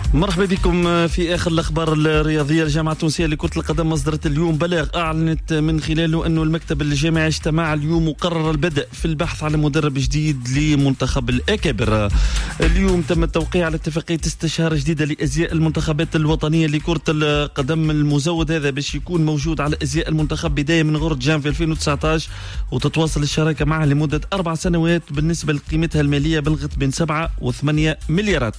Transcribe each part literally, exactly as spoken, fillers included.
مرحبا بكم في آخر الأخبار الرياضية. الجامعة التونسية لكرة القدم أصدرت اليوم بلاغ أعلنت من خلاله أنه المكتب الجامعي اجتمع اليوم وقرر البدء في البحث على مدرب جديد لمنتخب الأكابر. اليوم تم التوقيع على اتفاقية استشارة جديدة لأزياء المنتخبات الوطنية لكرة القدم. المزود هذا باش يكون موجود على أزياء المنتخب بداية من غرة جانفي ألفين وتسعة عشر، وتتواصل الشراكة معه لمدة أربع سنوات بالنسبة لقيمتها المالية بلغت بين سبعة وثمانية مليارات.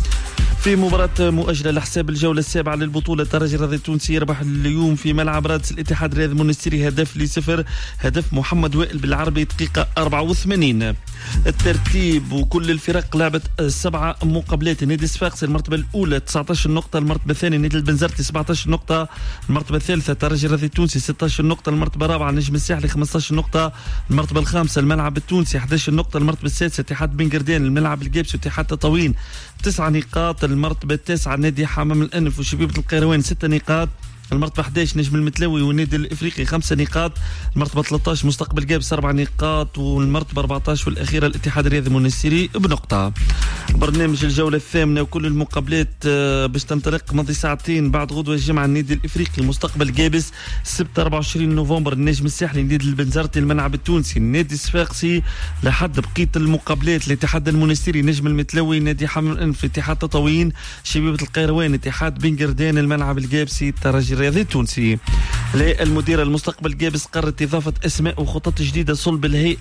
في مباراة مؤجلة لحساب الجولة السابعة للبطولة، الترجي الرياضي التونسي يربح اليوم في ملعب رادس الاتحاد الرياضي المنستيري هدف لصفر، هدف محمد وائل بالعربي دقيقة أربعة وثمانين. الترتيب وكل الفرق لعبت سبعة مقابلات. نادي صفاقسي المرتبة الأولى تسعة عشر نقطة، المرتبة الثانية نادي البنزرتي سبعة عشر نقطة، المرتبة الثالثة الترجي الرياضي التونسي ستة عشر نقطة، المرتبة الرابعة النجم الساحلي خمسة عشر نقطة، المرتبة الخامسة الملعب التونسي أحد عشر نقطة، المرتبة السادسة اتحاد بن قردان الملعب الجابسي واتحاد تطاوين تسع نقاط، المرتبة التاسعة نادي حمام الأنف وشبيبة القيروان ستة نقاط، المرتبة أحد عشر نجم المتلوي والنادي الإفريقي خمسة نقاط، المرتبة ثلاثة عشر مستقبل جابس أربع نقاط، والمرتبة أربعة عشر والأخيرة الاتحاد الرياضي المنستيري بنقطة. برنامج الجولة الثامنة وكل المقابلات باش تنطلق ماضي ساعتين بعد غدوة الجمعة. النادي الإفريقي مستقبل جابس السبت أربعة وعشرين نوفمبر، النجم الساحلي النادي البنزرتي الملعب التونسي، النادي الصفاقسي لحد بقية المقابلات الاتحاد المنستيري نجم المتلوي، نادي حمام الأنف اتحاد تطاوين، شبيبة القيروان اتحاد بن قردان الملعب الجابسي الترجي الرياضي التونسي. الهيئة المديرة المستقبل جابس قررت إضافة أسماء وخطط جديدة صلب الهيئة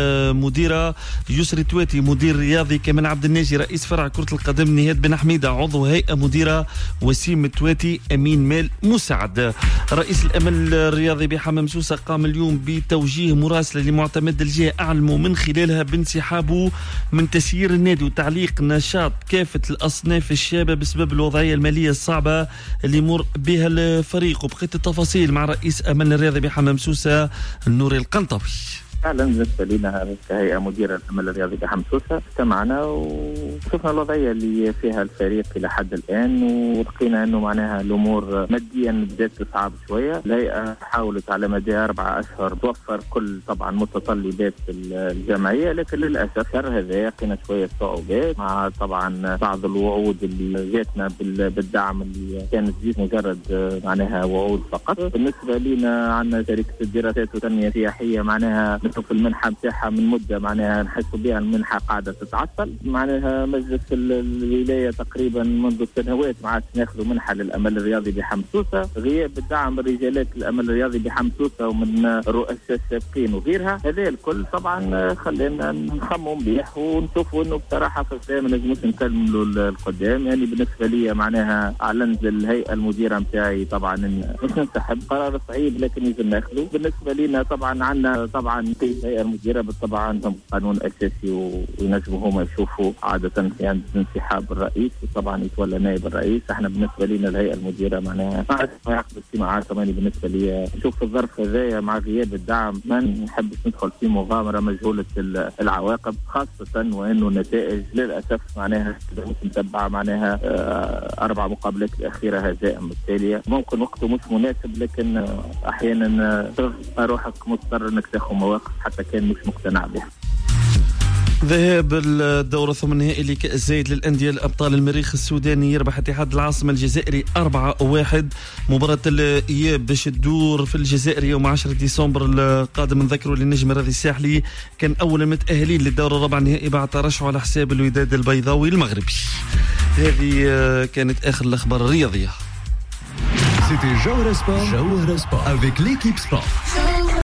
المديرة يسري تواتي مدير رياضي، كمال عبد الناجي رئيس فرع كرة القدم، نهاد بن حميدة عضو هيئة مديرة، وسيم تواتي أمين مال مساعد. رئيس الأمل الرياضي بحمام سوسة قام اليوم بتوجيه مراسلة لمعتمد الجهة أعلموا من خلالها بانسحابه من تسيير النادي وتعليق نشاط كافة الأصناف الشابة بسبب الوضعية المالية الصعبة اللي يمر بها الفريق. وبقيت التفاصيل مع رئيس أمل الرياضي بحمام سوسة النوري القنطوي. فعلا بالنسبه لنا كهيئه مديره الامل الرياضي بحمام سوسة استمعنا وشفنا الوضعيه اللي فيها الفريق الى حد الان، ولقينا انه معناها الامور ماديا بدات تصعب شويه. الهيئه حاولت على مدى اربع اشهر توفر كل طبعا متطلبات الجمعيه، لكن للاسف شهر هذا لقينا شويه صعوبات مع طبعا بعض الوعود اللي جاتنا بالدعم اللي كانت جيت مجرد معناها وعود فقط. بالنسبه لنا عندنا شركه الدراسات والتنميه السياحيه معناها نشوف المنحة بتاعها من مدة معناها نحسوا بها المنحة قاعدة تتعطل. معناها مجلس الولاية تقريبا منذ سنوات ما عادش ناخذوا منحة للأمل الرياضي بحمام سوسة. غياب الدعم رجالات الأمل الرياضي بحمام سوسة ومن الرؤساء السابقين وغيرها، هذا الكل طبعا خلينا نخمم بيه ونشوفوا انه بصراحة في السلام ما نجموش نكملوا القدام. يعني بالنسبة لي معناها أعلنت الهيئة المديرة متاعي طبعا مش ننسحب، قرار صعيب لكن يجب ناخذه. بالنسبة لنا طبعا عندنا طبعا الهيئة المديرة بالطبع عندهم قانون أساسي وينجموا هم يشوفوا عادة يعني انسحاب الرئيس وطبعا يتولى نائب الرئيس. احنا بالنسبة لنا الهيئة المديرة معناها ما عادش يعقد اجتماعات. كمان بالنسبة لي نشوف الظرف هذايا مع غياب الدعم ما نحبش ندخل في مغامرة مجهولة العواقب، خاصة وانه النتائج للأسف معناها مش متبعة. معناها أربع مقابلات الأخيرة هزائم التالية، ممكن وقته مش مناسب لكن أحيانا روحك مضطر انك تاخذ مواقف حتى كان مش مقتنع بها. ذهاب الدورة ثم النهائي لكأس زايد للأندية الأبطال، المريخ السوداني يربح اتحاد العاصمة الجزائري أربعة واحد. مباراة الإياب باش تدور في الجزائر يوم عشرة ديسمبر القادم. نذكروا للنجم الرياضي الساحلي كان أول المتأهلين للدورة الرابعة النهائي بعد ترشحه على حساب الوداد البيضاوي المغربي. هذه كانت آخر الأخبار الرياضية. C'était Jawhara Sport, Jawhara Sport avec l'équipe sport.